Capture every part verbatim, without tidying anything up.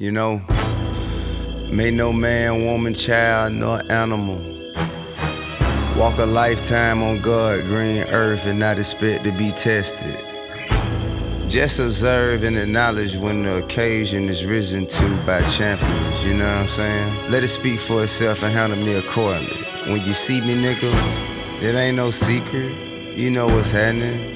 You know, may no man, woman, child, nor animal walk a lifetime on God's green earth and not expect to be tested. Just observe and acknowledge when the occasion is risen to by champions, you know what I'm saying? Let it speak for itself and handle me accordingly. When you see me, nigga, it ain't no secret. You know what's happening.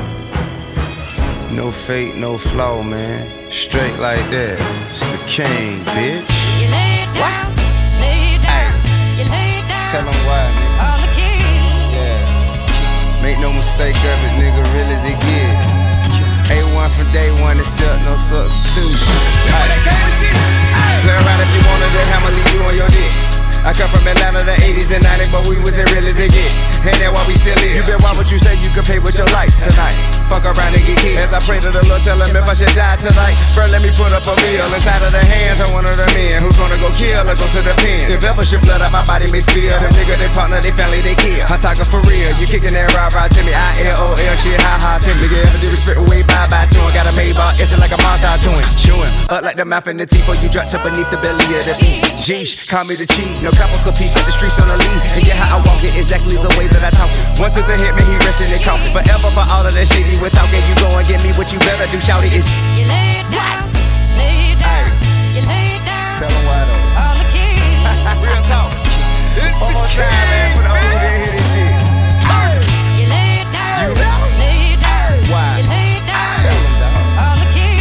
No fake, no flaw, man. Straight like that. It's the king, bitch. You lay it down, lay it down, you lay it down. Tell them why, nigga. All the king. Yeah. Make no mistake of it, nigga, real as it get. A one from day one, except no substitution. Play around if you wanted to hammer, leave you on your dick. I come from Atlanta, the eighties and nineties, but we was as real as it get. And that's why we still live. You been why would you say you could pay with your life tonight? Fuck around and get killed. As I pray to the Lord, tell him if I should die tonight. Bro, let me put up a meal inside of the hands of one of the men who's gonna go kill or go to the pen. If ever should blood out my body may spill. Them nigga, they partner, they family, they kill. I'm talking for real. You kicking that rah rah to me. I L O L shit, ha ha to me. Nigga, ever do respect way bye bye to him. Got a Maybach, it's like a monster to him. Chewing up like the mouth and the teeth before you drop to beneath the belly of the beast. Jeesh, call me the chief. No copper could peek at the streets on the lead. And get how I walk it, exactly the way that I talk it. One to the hit, man, he resting in coffin. Forever for all of that shit he was talking. You go and get me what you better do, shout it. It's You lay it down, lay it down, you lay it down. tell him why though. All the king. Real talk. One more time, man. Put the old in hear this shit. You lay it down, You know? lay it down, Why? you lay it down. Tell him, dog. All the king.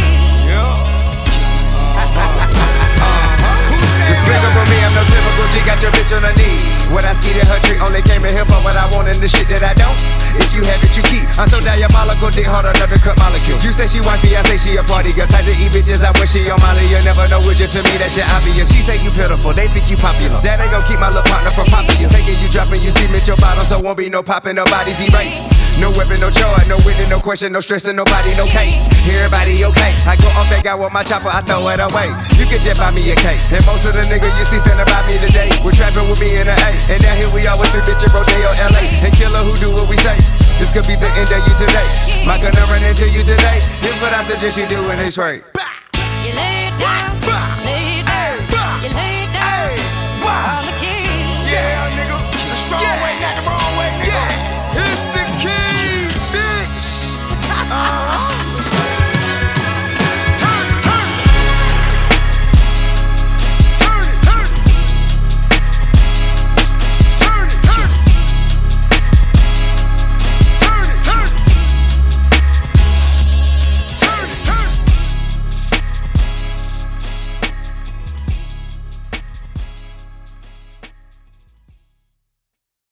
Respectable me, I'm no typical G, got your bitch on her knee. When I skied her trick, only came in here for what I want and the shit that I don't. If you have it, you keep. I'm so diabolical, dick hard enough to cut molecules. You say she wifey, I say she a party girl. Type to eat bitches, I wish she on Molly. You never know which to me, that shit obvious. She say you pitiful, they think you popular. That ain't gon' keep my little partner from popping you. Taking you dropping, you cement your bottom, so won't be no popping, nobody's erased. No weapon, no charge, no witness, no question, no stressing, nobody, no case. Everybody okay. I go off that guy with my chopper, I throw it away. You can just buy me a cake. And most of the niggas you see standing by me today, we're trapping with me in the A. And now here we are with three bitches, Rodeo, L A. And killer who do what we say. This could be the end of you today. My gonna run into you today. Here's what I suggest you do when it's right. You lay